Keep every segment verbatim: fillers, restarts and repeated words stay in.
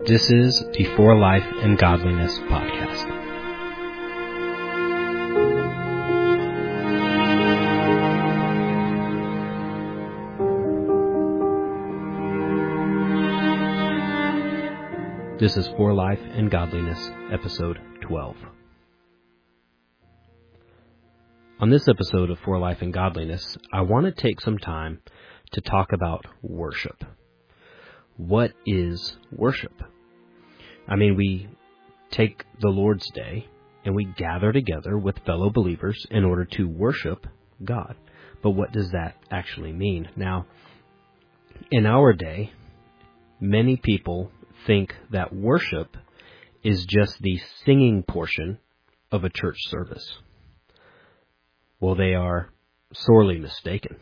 This is the For Life and Godliness podcast. This is For Life and Godliness, episode twelve. On this episode of For Life and Godliness, I want to take some time to talk about worship. What is worship? I mean, we take the Lord's Day and we gather together with fellow believers in order to worship God. But what does that actually mean? Now, in our day, many people think that worship is just the singing portion of a church service. Well, they are sorely mistaken.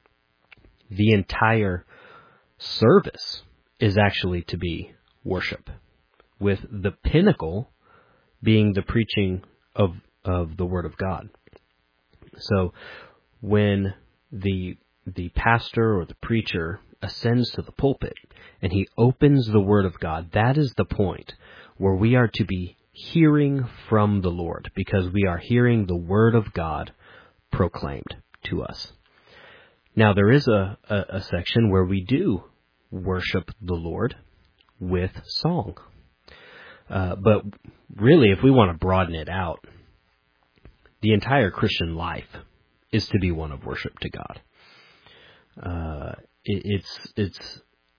The entire service is actually to be worship, with the pinnacle being the preaching of of the Word of God. So when the the pastor or the preacher ascends to the pulpit and he opens the Word of God, that is the point where we are to be hearing from the Lord, because we are hearing the Word of God proclaimed to us. Now, there is a, a, a section where we do worship the Lord with song. Uh, but really, if we want to broaden it out, the entire Christian life is to be one of worship to God. Uh, it, it's it's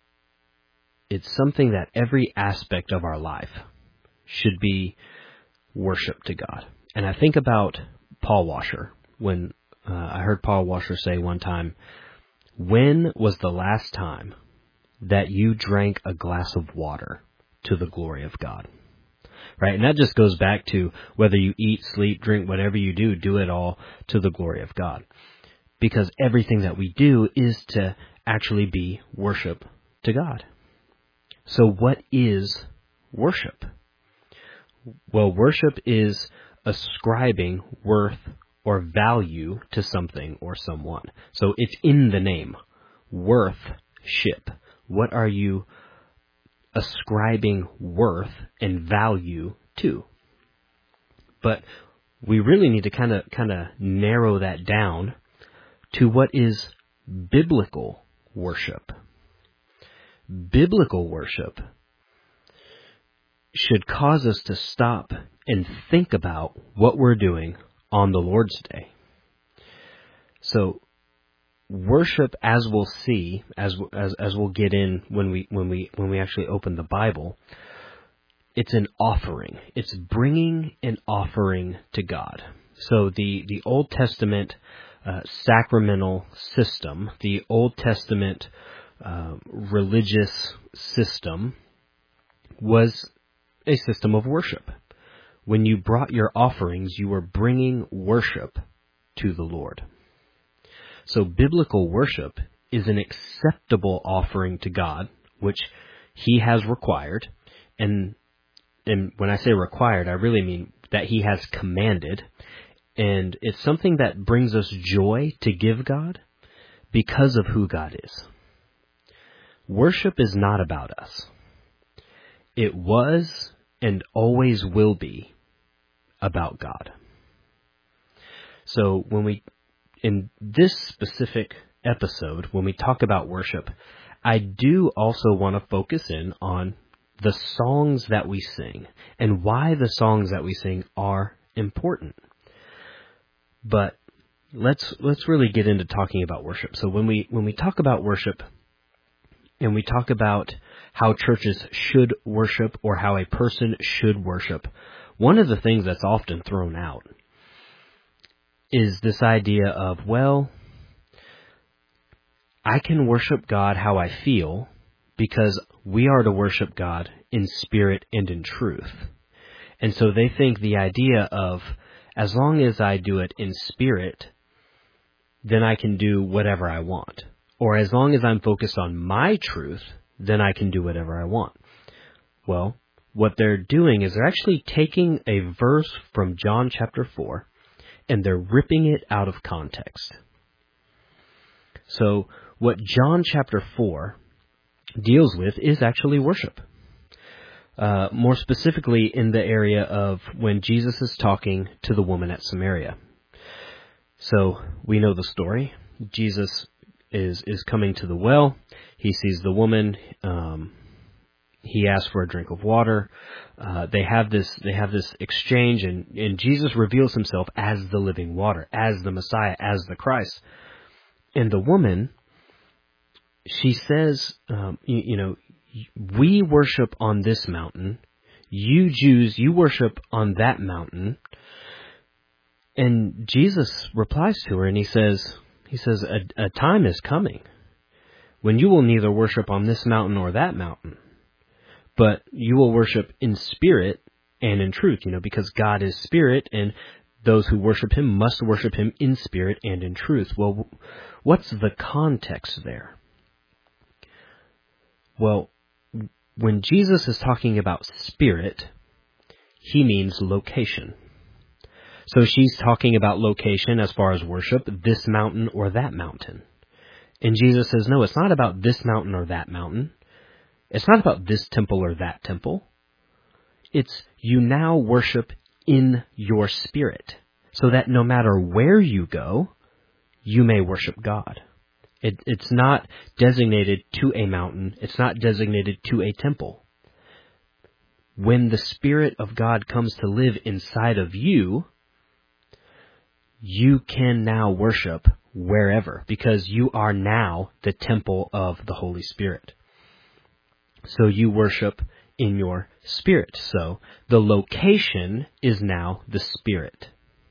it's something that every aspect of our life should be worship to God. And I think about Paul Washer when uh, I heard Paul Washer say one time, "When was the last time that you drank a glass of water to the glory of God?" Right? And that just goes back to whether you eat, sleep, drink, whatever you do, do it all to the glory of God. Because everything that we do is to actually be worship to God. So what is worship? Well, worship is ascribing worth or value to something or someone. So it's in the name. Worth-ship. What are you ascribing worth and value to? But we really need to kind of kind of narrow that down to what is biblical worship. Biblical worship should cause us to stop and think about what we're doing on the Lord's Day. So worship, as we'll see, as as as we'll get in when we when we when we actually open the Bible, it's an offering. It's bringing an offering to God. So the the Old Testament uh, sacramental system, the Old Testament uh, religious system, was a system of worship. When you brought your offerings, you were bringing worship to the Lord. So biblical worship is an acceptable offering to God, which He has required. And, and when I say required, I really mean that He has commanded. And it's something that brings us joy to give God because of who God is. Worship is not about us. It was and always will be about God. So when we In this specific episode, when we talk about worship, I do also want to focus in on the songs that we sing and why the songs that we sing are important. But let's let's really get into talking about worship. So when we when we talk about worship and we talk about how churches should worship or how a person should worship, one of the things that's often thrown out is this idea of, well, I can worship God how I feel because we are to worship God in spirit and in truth. And so they think the idea of, as long as I do it in spirit, then I can do whatever I want. Or as long as I'm focused on my truth, then I can do whatever I want. Well, what they're doing is they're actually taking a verse from John chapter four, and they're ripping it out of context. So what John chapter four deals with is actually worship. uh, more specifically in the area of when Jesus is talking to the woman at Samaria. So we know the story. Jesus is is coming to the well. He sees the woman. Um, he asks for a drink of water. Uh, they have this they have this exchange, and, and Jesus reveals himself as the living water, as the Messiah, as the Christ. And the woman, she says, um, you, you know, we worship on this mountain. You Jews, you worship on that mountain. And Jesus replies to her, and he says, he says, a, a time is coming when you will neither worship on this mountain or that mountain, but you will worship in spirit and in truth, you know, because God is spirit, and those who worship him must worship him in spirit and in truth. Well, what's the context there? Well, when Jesus is talking about spirit, he means location. So she's talking about location as far as worship, this mountain or that mountain. And Jesus says, no, it's not about this mountain or that mountain. It's not about this temple or that temple. It's you now worship in your spirit, so that no matter where you go, you may worship God. It, it's not designated to a mountain. It's not designated to a temple. When the Spirit of God comes to live inside of you, you can now worship wherever, because you are now the temple of the Holy Spirit. So you worship in your spirit. So the location is now the Spirit.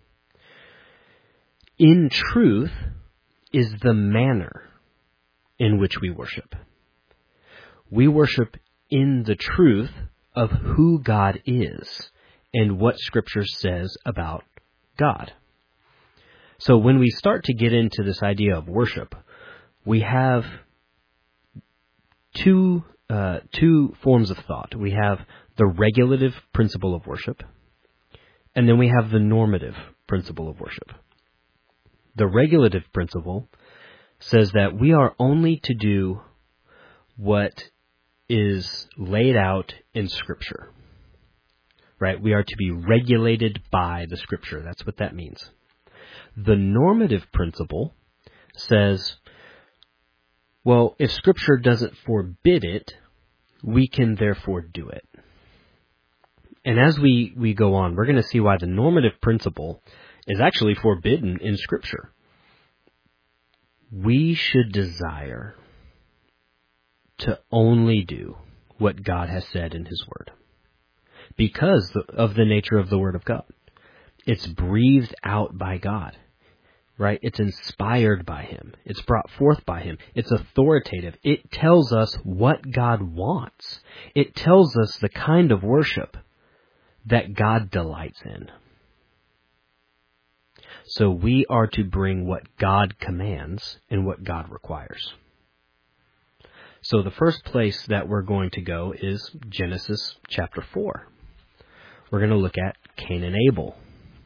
In truth is the manner in which we worship. We worship in the truth of who God is and what Scripture says about God. So when we start to get into this idea of worship, we have two uh, two forms of thought. We have the regulative principle of worship, and then we have the normative principle of worship. The regulative principle says that we are only to do what is laid out in Scripture, right? We are to be regulated by the Scripture. That's what that means. The normative principle says, well, if Scripture doesn't forbid it, we can therefore do it. And as we, we go on, we're going to see why the normative principle is actually forbidden in Scripture. We should desire to only do what God has said in His Word, because of the nature of the Word of God. It's breathed out by God, right? It's inspired by Him. It's brought forth by Him. It's authoritative. It tells us what God wants. It tells us the kind of worship that God delights in. So we are to bring what God commands and what God requires. So the first place that we're going to go is Genesis chapter four. We're going to look at Cain and Abel.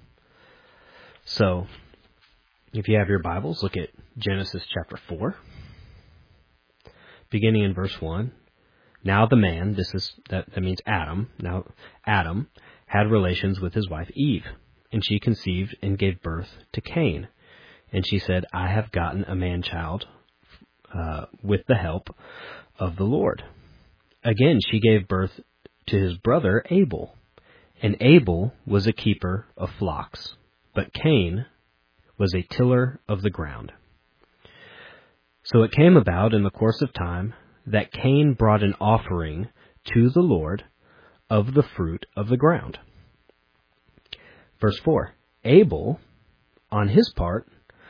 So if you have your Bibles, look at Genesis chapter four, beginning in verse one. Now the man, this is that, that means Adam, now Adam had relations with his wife Eve, and she conceived and gave birth to Cain. And she said, I have gotten a man-child uh, with the help of the Lord. Again, she gave birth to his brother Abel. And Abel was a keeper of flocks, but Cain was a tiller of the ground. So it came about in the course of time that Cain brought an offering to the Lord of the fruit of the ground. Verse four, Abel, on his part,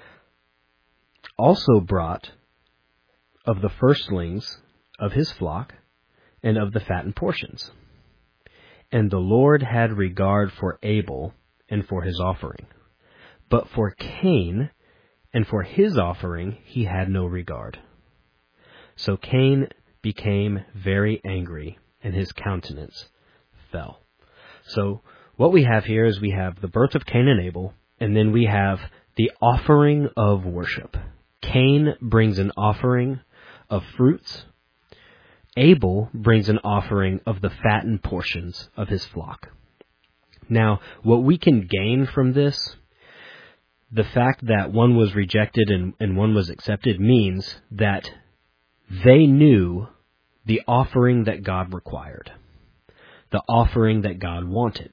also brought of the firstlings of his flock and of the fattened portions. And the Lord had regard for Abel and for his offering. But for Cain and for his offering he had no regard. So Cain became very angry, and his countenance fell. So what we have here is we have the birth of Cain and Abel, and then we have the offering of worship. Cain brings an offering of fruits, Abel brings an offering of the fattened portions of his flock. Now, what we can gain from this, the fact that one was rejected and, and one was accepted, means that they knew the offering that God required, the offering that God wanted.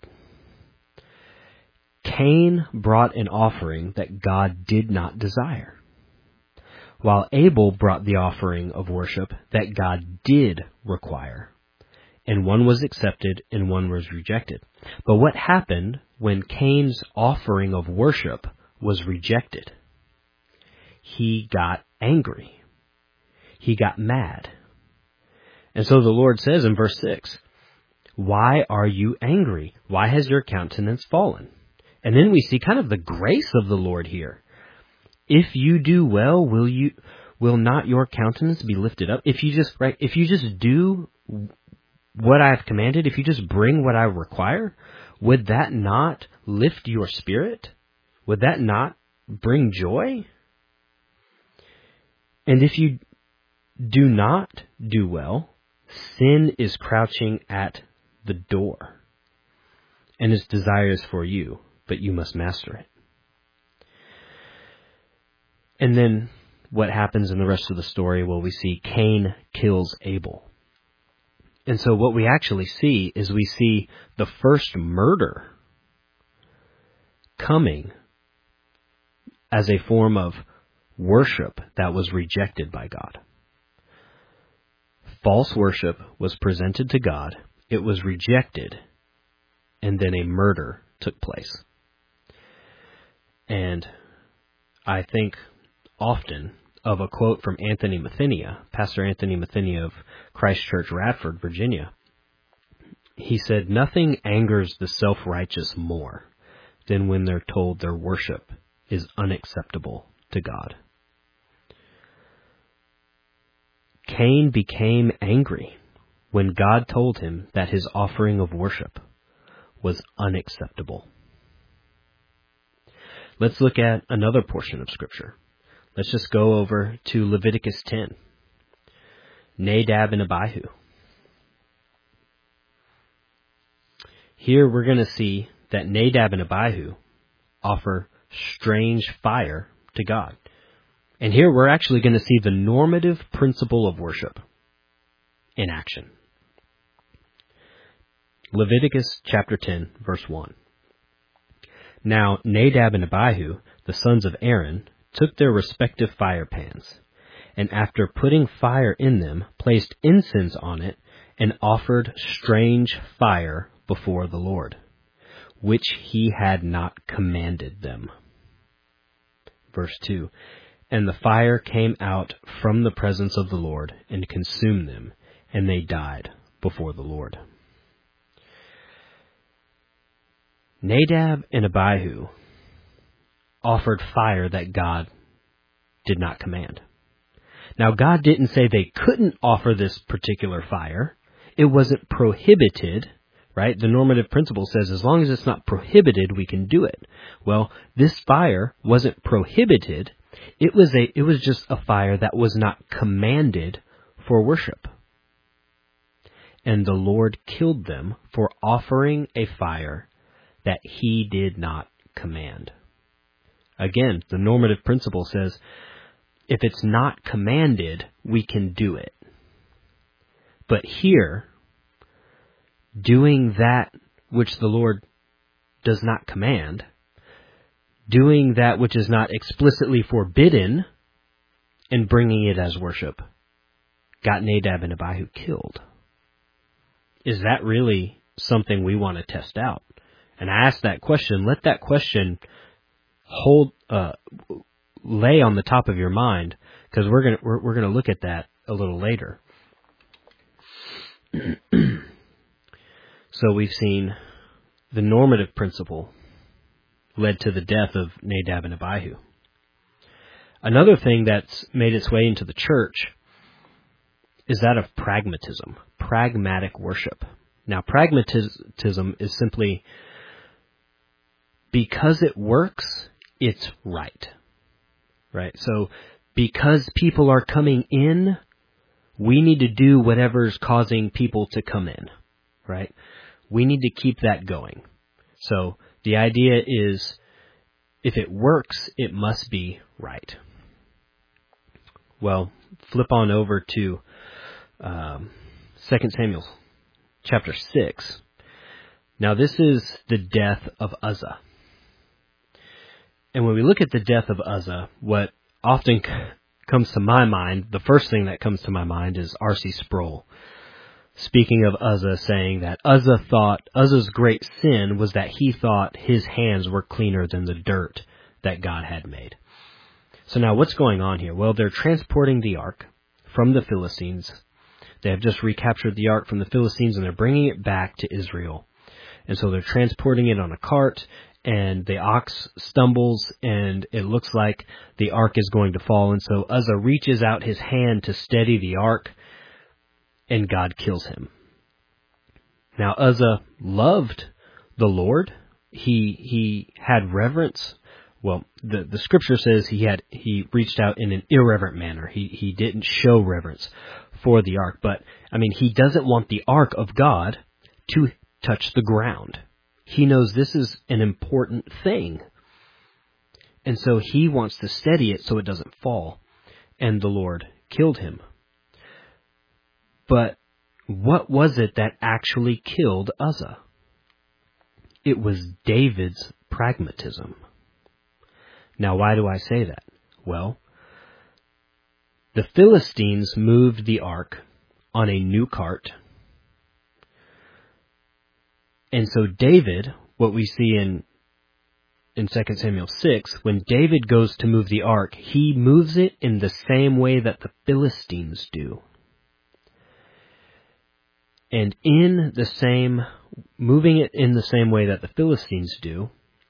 Cain brought an offering that God did not desire, while Abel brought the offering of worship that God did require. And one was accepted and one was rejected. But what happened when Cain's offering of worship was rejected? He got angry. He got mad. And so the Lord says in verse six, "Why are you angry? Why has your countenance fallen?" And then we see kind of the grace of the Lord here. If you do well, will you will not your countenance be lifted up? If you just right, if you just do what I've commanded, if you just bring what I require, would that not lift your spirit? Would that not bring joy? And if you do not do well, sin is crouching at the door, and its desire is for you, but you must master it. And then what happens in the rest of the story? Well, we see Cain kills Abel. And so what we actually see is we see the first murder coming as a form of worship that was rejected by God. False worship was presented to God, it was rejected, and then a murder took place. And I think often of a quote from Anthony Mathenia, Pastor Anthony Mathenia of Christ Church, Radford, Virginia. He said, "Nothing angers the self-righteous more than when they're told their worship is unacceptable to God." Cain became angry when God told him that his offering of worship was unacceptable. Let's look at another portion of Scripture. Let's just go over to Leviticus ten. Nadab and Abihu. Here we're going to see that Nadab and Abihu offer strange fire to God. And here we're actually going to see the normative principle of worship in action. Leviticus chapter ten, verse one. Now Nadab and Abihu, the sons of Aaron, took their respective fire pans, and after putting fire in them, placed incense on it, and offered strange fire before the Lord, which he had not commanded them. Verse two. And the fire came out from the presence of the Lord and consumed them, and they died before the Lord. Nadab and Abihu offered fire that God did not command. Now, God didn't say they couldn't offer this particular fire. It wasn't prohibited, right? The normative principle says as long as it's not prohibited, we can do it. Well, this fire wasn't prohibited. It was a, it was just a fire that was not commanded for worship. And the Lord killed them for offering a fire that he did not command. Again, the normative principle says, if it's not commanded, we can do it. But here, doing that which the Lord does not command, doing that which is not explicitly forbidden, and bringing it as worship, got Nadab and Abihu killed. Is that really something we want to test out? And I ask that question, let that question hold, uh, lay on the top of your mind, because we're gonna we're, we're gonna look at that a little later. So we've seen the normative principle led to the death of Nadab and Abihu. Another thing that's made its way into the church is that of pragmatism, pragmatic worship. Now, pragmatism is simply because it works, it's right. Right? So because people are coming in we need to do whatever's causing people to come in, right? We need to keep that going. So the idea is, if it works, it must be right. Well, flip on over to um, Second Samuel chapter six. Now this is the death of Uzzah. And when we look at the death of Uzzah, what often c- comes to my mind, the first thing that comes to my mind is R C Sproul, speaking of Uzzah, saying that Uzzah thought, Uzzah's great sin was that he thought his hands were cleaner than the dirt that God had made. So now what's going on here? Well, they're transporting the ark from the Philistines. They have just recaptured the ark from the Philistines and they're bringing it back to Israel. And so they're transporting it on a cart, and the ox stumbles, and it looks like the ark is going to fall. And so Uzzah reaches out his hand to steady the ark, and God kills him. Now Uzzah loved the Lord. He he had reverence. Well, the, the scripture says he had he reached out in an irreverent manner. He he didn't show reverence for the ark. But, I mean, he doesn't want the ark of God to touch the ground. He knows this is an important thing. And so he wants to steady it so it doesn't fall. And the Lord killed him. But what was it that actually killed Uzzah? It was David's pragmatism. Now, why do I say that? Well, the Philistines moved the ark on a new cart. And so David, what we see in in Second Samuel six, when David goes to move the ark, he moves it in the same way that the Philistines do. And in the same, moving it in the same way that the Philistines do,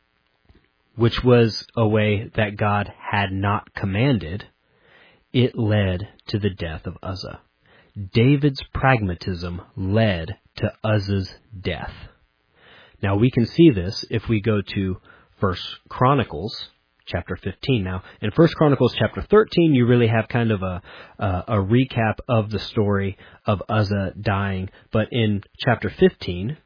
which was a way that God had not commanded, it led to the death of Uzzah. David's pragmatism led to Uzzah's death. Now we can see this if we go to First Chronicles chapter fifteen. Now in First Chronicles chapter thirteen, you really have kind of a, a a recap of the story of Uzzah dying. But in chapter fifteen,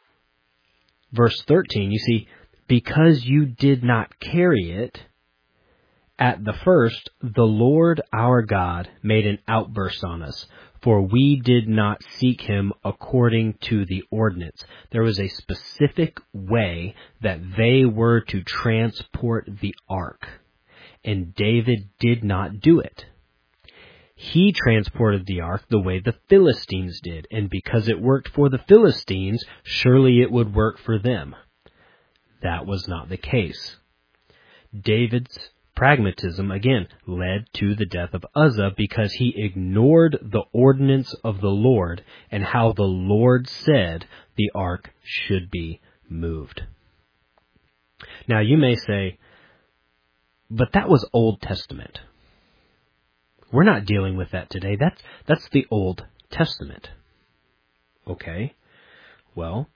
verse thirteen, you see, because you did not carry it at the first, the Lord our God made an outburst on us, for we did not seek him according to the ordinance. There was a specific way that they were to transport the ark, and David did not do it. He transported the ark the way the Philistines did, and because it worked for the Philistines, surely it would work for them. That was not the case. David's pragmatism, again, led to the death of Uzzah because he ignored the ordinance of the Lord and how the Lord said the ark should be moved. Now you may say, but that was Old Testament. We're not dealing with that today. That's, that's the Old Testament. Okay. Well,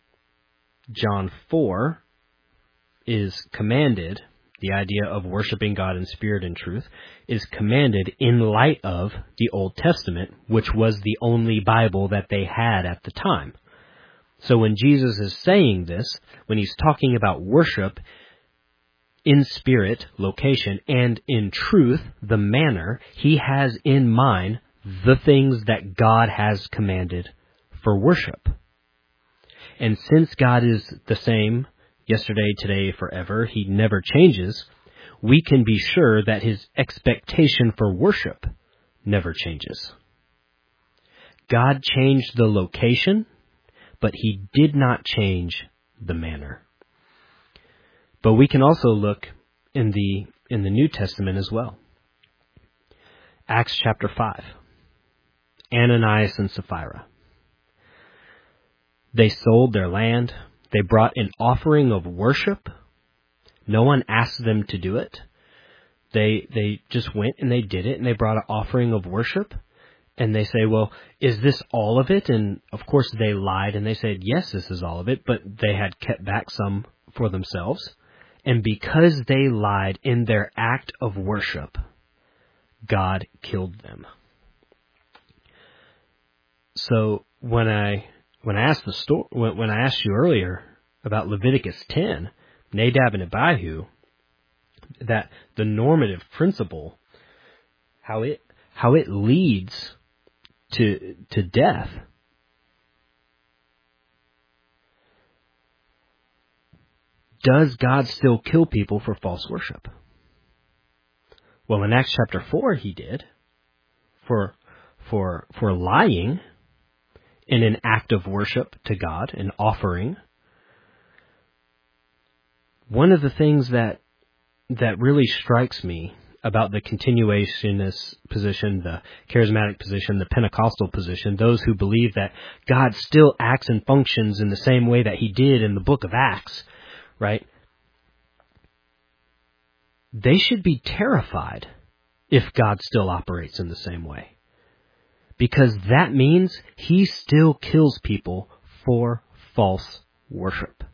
John four is commanded. The idea of worshiping God in spirit and truth is commanded in light of the Old Testament, which was the only Bible that they had at the time. So when Jesus is saying this, when he's talking about worship in spirit, location, and in truth, the manner, he has in mind the things that God has commanded for worship. And since God is the same yesterday, today, forever, he never changes, we can be sure that his expectation for worship never changes. God changed the location, but he did not change the manner. But we can also look in the in the New Testament as well. Acts chapter five. Ananias and Sapphira. They sold their land. They brought an offering of worship. No one asked them to do it. They they just went and they did it, and they brought an offering of worship. And they say, well, is this all of it? And of course they lied, and they said, yes, this is all of it, but they had kept back some for themselves. And because they lied in their act of worship, God killed them. So when I when I asked the story, when, when I asked you earlier about Leviticus ten, Nadab and Abihu, that the normative principle, how it how it leads to to death. Does God still kill people for false worship? Well, in Acts chapter four, he did for for for lying in an act of worship to God, an offering. One of the things that that really strikes me about the continuationist position, the charismatic position, the Pentecostal position, those who believe that God still acts and functions in the same way that he did in the book of Acts, right? They should be terrified if God still operates in the same way. Because that means he still kills people for false worship.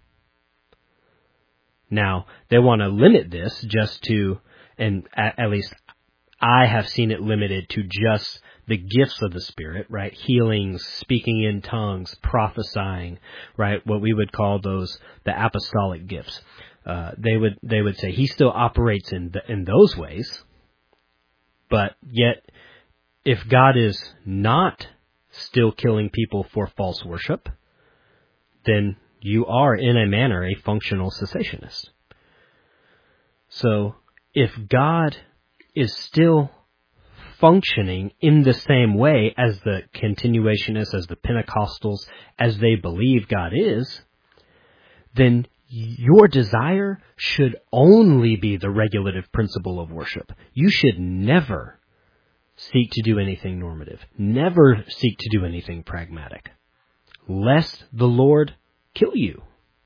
Now, they want to limit this just to, and at, at least I have seen it limited to just the gifts of the Spirit, right? Healings, speaking in tongues, prophesying, right? What we would call those, the apostolic gifts. Uh, they would, they would say he still operates in the, in those ways, but yet if God is not still killing people for false worship, then you are in a manner a functional cessationist. So if God is still functioning in the same way as the continuationists, as the Pentecostals, as they believe God is, then your desire should only be the regulative principle of worship. You should never seek to do anything normative. Never seek to do anything pragmatic, lest the Lord kill you.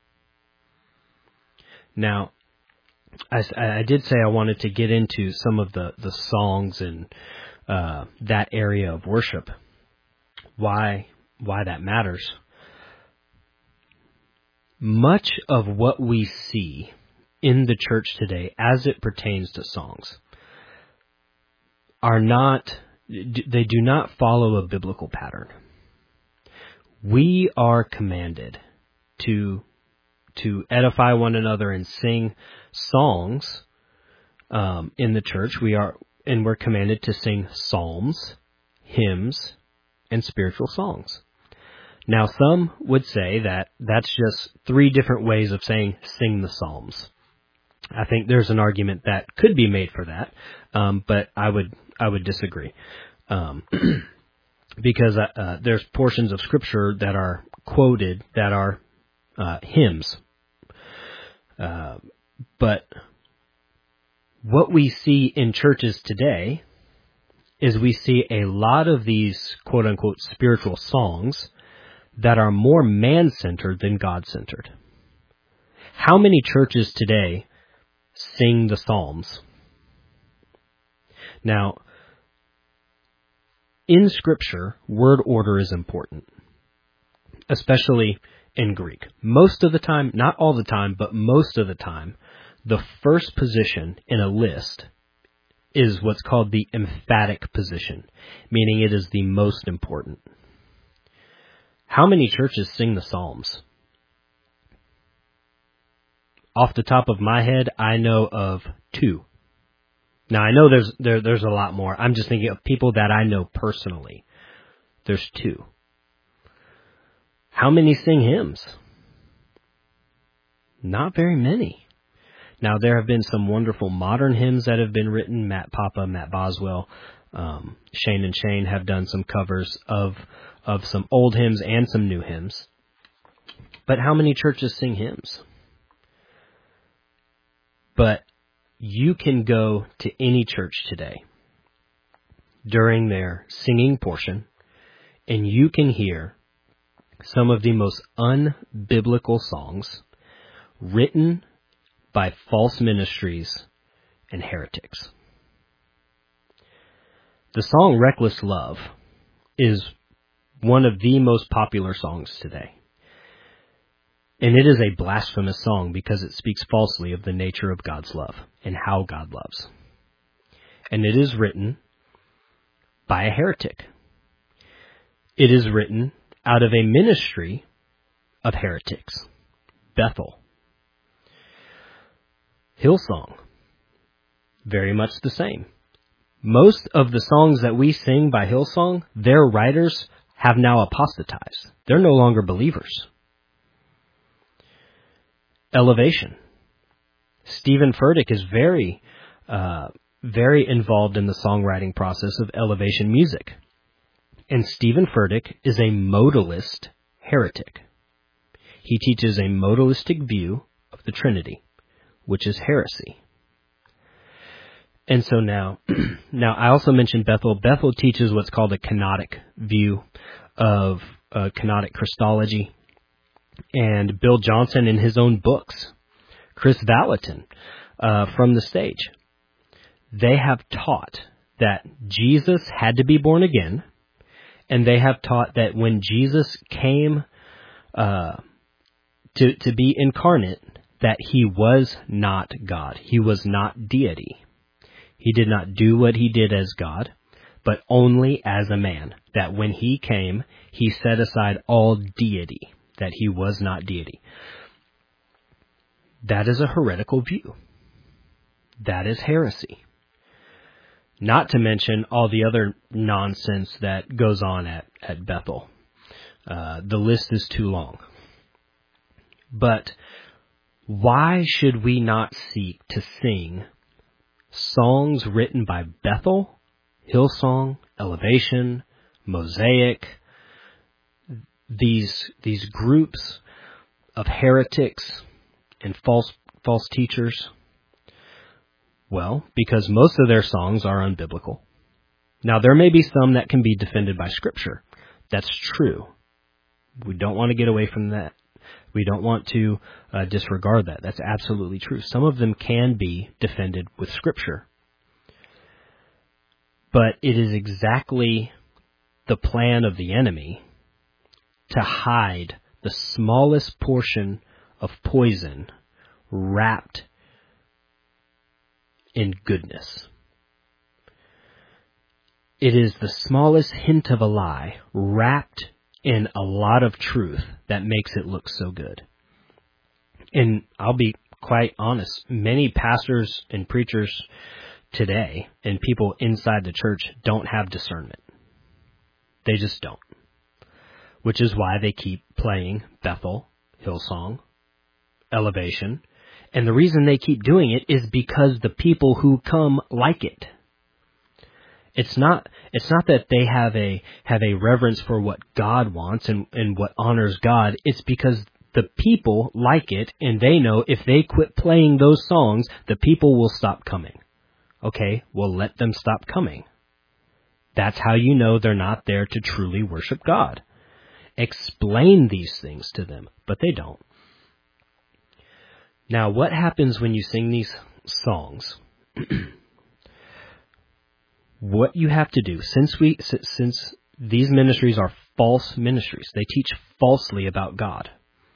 Now, I, I did say I wanted to get into some of the, the songs and uh, that area of worship, why why that matters. Much of what we see in the church today as it pertains to songs are not, they do not follow a biblical pattern. We are commanded to to edify one another and sing songs um, in the church. We are, and we're commanded to sing psalms, hymns, and spiritual songs. Now, some would say that that's just three different ways of saying sing the psalms. I think there's an argument that could be made for that, um, but I would I would disagree. Um, because uh, there's portions of Scripture that are quoted that are uh, hymns. Uh, but what we see in churches today is we see a lot of these quote-unquote spiritual songs that are more man-centered than God-centered. How many churches today sing the Psalms? Now, in Scripture, word order is important, especially in Greek. Most of the time, not all the time, but most of the time, the first position in a list is what's called the emphatic position, meaning it is the most important. How many churches sing the Psalms? Off the top of my head, I know of two. Now, I know there's there, there's a lot more. I'm just thinking of people that I know personally. There's two. How many sing hymns? Not very many. Now, there have been some wonderful modern hymns that have been written. Matt Papa, Matt Boswell, um, Shane and Shane have done some covers of of some old hymns and some new hymns. But how many churches sing hymns? But you can go to any church today during their singing portion, and you can hear some of the most unbiblical songs written by false ministries and heretics. The song Reckless Love is one of the most popular songs today. And it is a blasphemous song because it speaks falsely of the nature of God's love and how God loves. And it is written by a heretic. It is written out of a ministry of heretics. Bethel. Hillsong. Very much the same. Most of the songs that we sing by Hillsong, their writers have now apostatized. They're no longer believers. Elevation. Stephen Furtick is very, uh, very involved in the songwriting process of Elevation music. And Stephen Furtick is a modalist heretic. He teaches a modalistic view of the Trinity, which is heresy. And so now, now I also mentioned Bethel. Bethel teaches what's called a kenotic view of uh, kenotic Christology. And Bill Johnson in his own books, Chris Valentin uh, from the stage, they have taught that Jesus had to be born again, and they have taught that when Jesus came uh, to to be incarnate, that he was not God. He was not deity. He did not do what he did as God, but only as a man. That when he came, he set aside all deity, that he was not deity. That is a heretical view. That is heresy. Not to mention all the other nonsense that goes on at, at Bethel. Uh, the list is too long. But why should we not seek to sing songs written by Bethel, Hillsong, Elevation, Mosaic, these these groups of heretics and false false teachers? Well, because most of their songs are unbiblical. Now, there may be some that can be defended by Scripture. That's true. We don't want to get away from that. We don't want to uh, disregard that. That's absolutely true. Some of them can be defended with Scripture. But it is exactly the plan of the enemy to hide the smallest portion of poison wrapped in goodness. It is the smallest hint of a lie wrapped in a lot of truth that makes it look so good. And I'll be quite honest, many pastors and preachers today and people inside the church don't have discernment. They just don't. Which is why they keep playing Bethel, Hillsong, Elevation. And the reason they keep doing it is because the people who come like it. It's not it's not that they have a have a reverence for what God wants and, and what honors God. It's because the people like it, and they know if they quit playing those songs, the people will stop coming. Okay, well, let them stop coming. That's how you know they're not there to truly worship God. Explain these things to them, but they don't. Now, what happens when you sing these songs? What you have to do, since we since these ministries are false ministries, they teach falsely about God.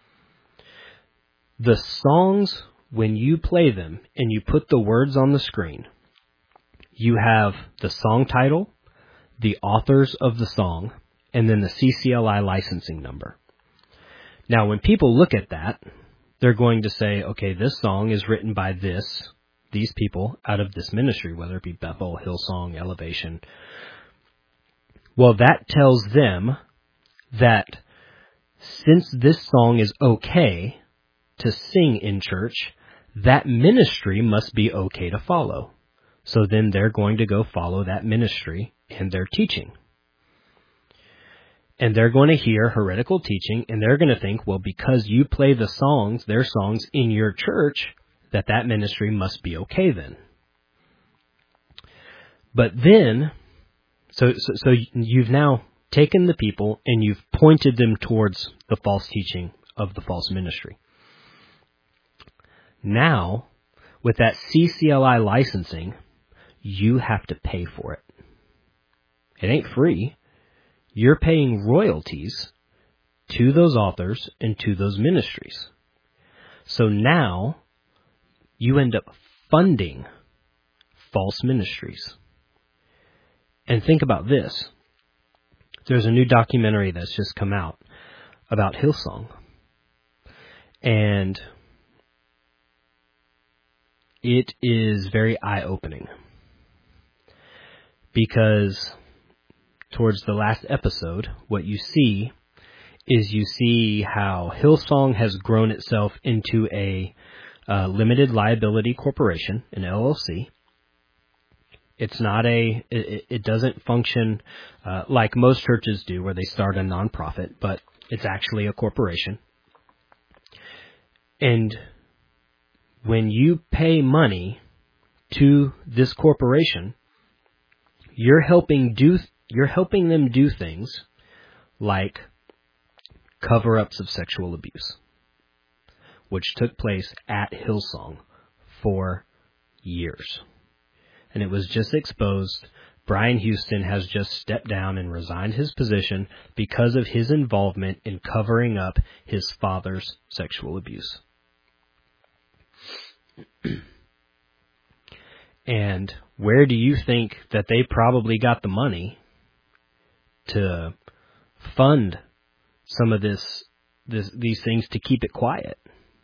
The songs, when you play them and you put the words on the screen, you have the song title, the authors of the song, and then the C C L I licensing number. Now, when people look at that, they're going to say, okay, this song is written by this, these people out of this ministry, whether it be Bethel, Hillsong, Elevation. Well, that tells them that since this song is okay to sing in church, that ministry must be okay to follow. So then they're going to go follow that ministry and their teaching. And they're going to hear heretical teaching, and they're going to think, well, because you play the songs, their songs, in your church, that that ministry must be okay then. But then, so, so, so you've now taken the people and you've pointed them towards the false teaching of the false ministry. Now, with that C C L I licensing, you have to pay for it. It ain't free. You're paying royalties to those authors and to those ministries. So now you end up funding false ministries. And think about this. there's a new documentary that's just come out about Hillsong. And it is very eye-opening. Because towards the last episode, what you see is you see how Hillsong has grown itself into a uh, limited liability corporation, an L L C. It's not a, it, it doesn't function uh, like most churches do where they start a nonprofit, but it's actually a corporation. And when you pay money to this corporation, you're helping do, you're helping them do things like cover-ups of sexual abuse, which took place at Hillsong for years. And it was just exposed. Brian Houston has just stepped down and resigned his position because of his involvement in covering up his father's sexual abuse. And where do you think that they probably got the money to fund some of this, this these things to keep it quiet?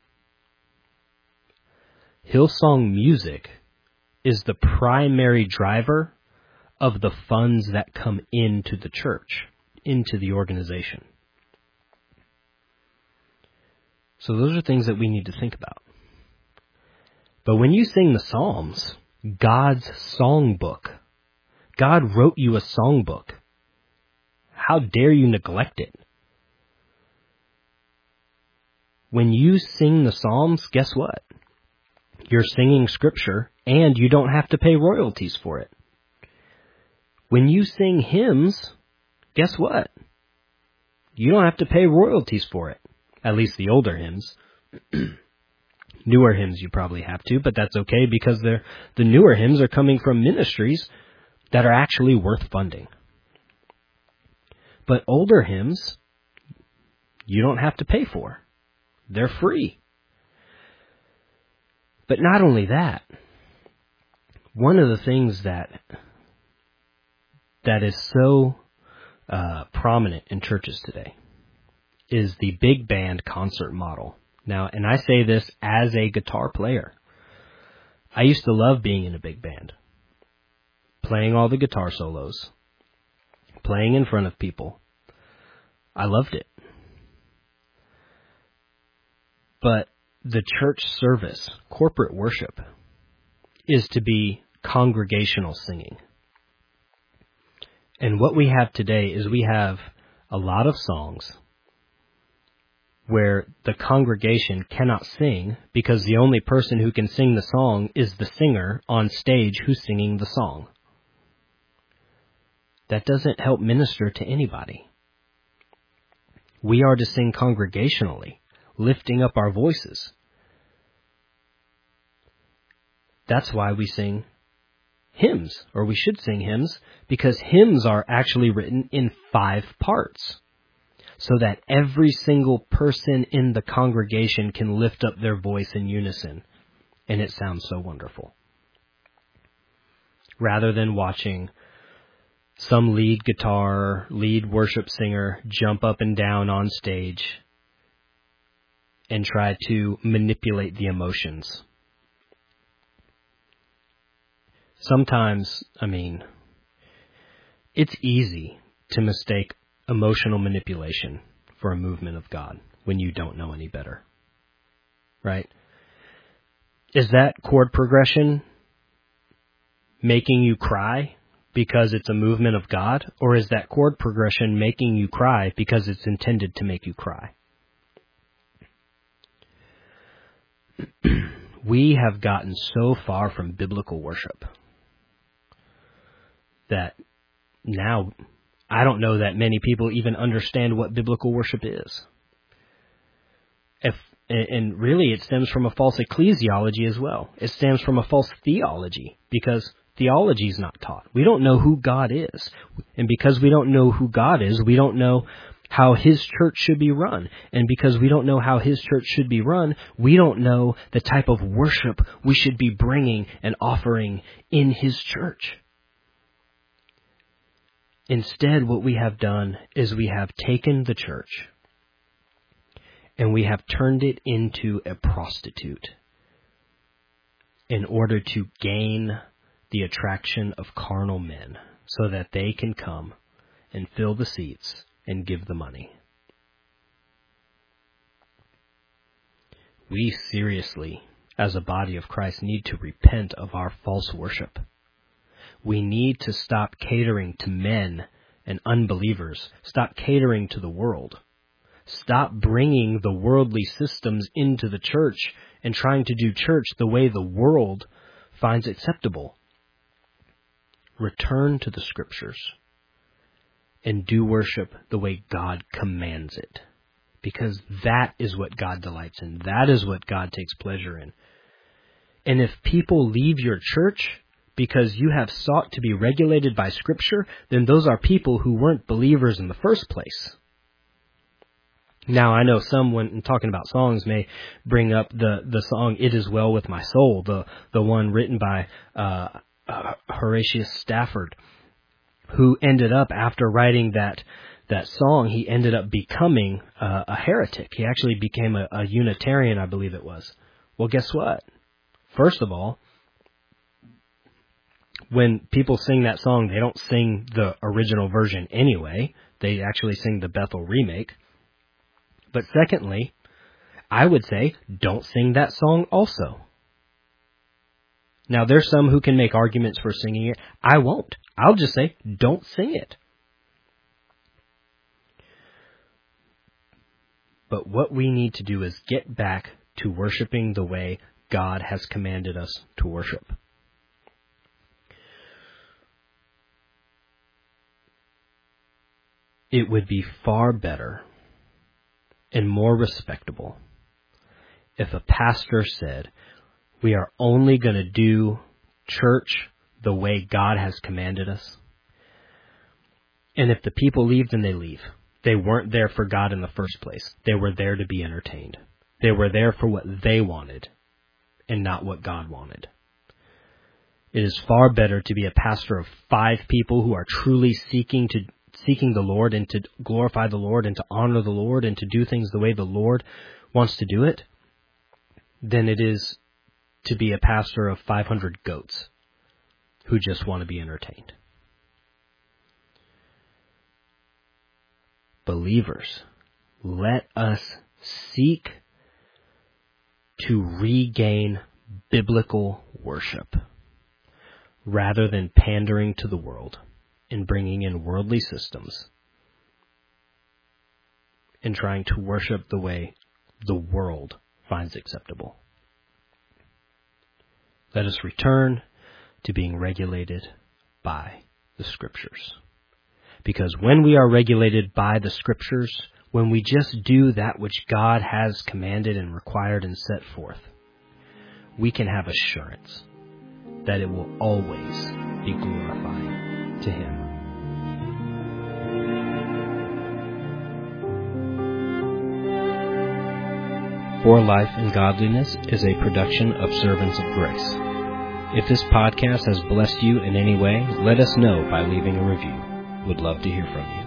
Hillsong Music is the primary driver of the funds that come into the church, into the organization. So those are things that we need to think about. But when you sing the Psalms, God's songbook, God wrote you a songbook. How dare you neglect it? When you sing the Psalms, guess what? You're singing Scripture, and you don't have to pay royalties for it. When you sing hymns, guess what? You don't have to pay royalties for it. At least the older hymns. Newer hymns you probably have to, but that's okay because they're, the newer hymns are coming from ministries that are actually worth funding. But older hymns, you don't have to pay for. They're free. But not only that, one of the things that that is so uh, prominent in churches today is the big band concert model. Now, and I say this as a guitar player. I used to love being in a big band, playing all the guitar solos, playing in front of people. I loved it. But the church service, corporate worship, is to be congregational singing. And what we have today is we have a lot of songs where the congregation cannot sing because the only person who can sing the song is the singer on stage who's singing the song. That doesn't help minister to anybody. We are to sing congregationally, lifting up our voices. That's why we sing hymns, or we should sing hymns, because hymns are actually written in five parts, so that every single person in the congregation can lift up their voice in unison, and it sounds so wonderful. Rather than watching some lead guitar, lead worship singer jump up and down on stage and try to manipulate the emotions. Sometimes, I mean, it's easy to mistake emotional manipulation for a movement of God when you don't know any better, right? Is that chord progression making you cry because it's a movement of God, or is that chord progression making you cry because it's intended to make you cry? We have gotten so far from biblical worship that now I don't know that many people even understand what biblical worship is. If, and really it stems from a false ecclesiology as well. It stems from a false theology because theology is not taught. We don't know who God is. And because we don't know who God is, we don't know how His church should be run. And because we don't know how His church should be run, we don't know the type of worship we should be bringing and offering in His church. Instead, what we have done is we have taken the church and we have turned it into a prostitute in order to gain the attraction of carnal men so that they can come and fill the seats and give the money. We seriously, as a body of Christ, need to repent of our false worship. We need to stop catering to men and unbelievers. Stop catering to the world. Stop bringing the worldly systems into the church and trying to do church the way the world finds acceptable. Return to the Scriptures and do worship the way God commands it. Because that is what God delights in. That is what God takes pleasure in. And if people leave your church because you have sought to be regulated by Scripture, then those are people who weren't believers in the first place. Now, I know some, when talking about songs, may bring up the, the song "It Is Well With My Soul," the, the one written by uh, uh, Horatius Stafford, who ended up, after writing that that song, he ended up becoming uh, a heretic. He actually became a, a Unitarian, I believe it was. Well, guess what? First of all, when people sing that song, they don't sing the original version anyway. They actually sing the Bethel remake. But secondly, I would say, don't sing that song also. Now, there's some who can make arguments for singing it. I won't. I'll just say, don't sing it. But what we need to do is get back to worshiping the way God has commanded us to worship. It would be far better and more respectable if a pastor said, we are only going to do church the way God has commanded us. And if the people leave, then they leave. They weren't there for God in the first place. They were there to be entertained. They were there for what they wanted and not what God wanted. It is far better to be a pastor of five people who are truly seeking to seeking the Lord and to glorify the Lord and to honor the Lord and to do things the way the Lord wants to do it, than it is to be a pastor of five hundred goats who just want to be entertained. Believers, let us seek to regain biblical worship rather than pandering to the world and bringing in worldly systems and trying to worship the way the world finds acceptable. Let us return to being regulated by the Scriptures. Because when we are regulated by the Scriptures, when we just do that which God has commanded and required and set forth, we can have assurance that it will always be glorifying to Him. For Life and Godliness is a production of Servants of Grace. If this podcast has blessed you in any way, let us know by leaving a review. Would love to hear from you.